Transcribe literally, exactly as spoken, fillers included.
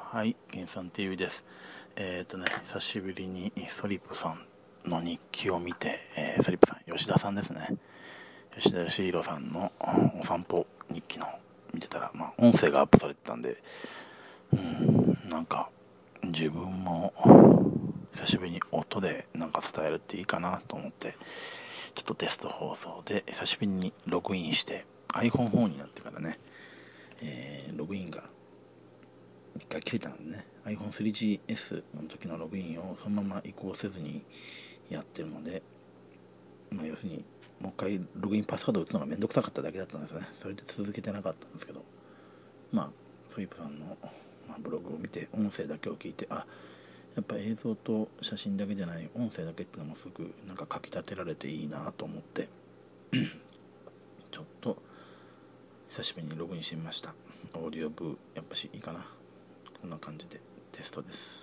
はい、ゲンさん ティーブイ です。えっ、ー、とね、久しぶりにソリップさんの日記を見て、えー、ソリップさん、吉田さんですね。吉田義弘さんのお散歩日記の見てたら、まあ、音声がアップされてたんで、うん、なんか、自分も久しぶりに音でなんか伝えるっていいかなと思って、ちょっとテスト放送で久しぶりにログインして、iPhone フォンになってからね、えー、ログインが一回切れたんでね アイフォンスリージーエス の時のログインをそのまま移行せずにやってるので、まあ、要するにもう一回ログインパスワードを打つのがめんどくさかっただけだったんですね。それで続けてなかったんですけど、まあソイプさんの、まあ、ブログを見て音声だけを聞いて、あ、やっぱ映像と写真だけじゃない音声だけっていうのもすぐなんか書き立てられていいなと思ってちょっと久しぶりにログインしてみました。オーディオブやっぱしいいかな。こんな感じでテストです。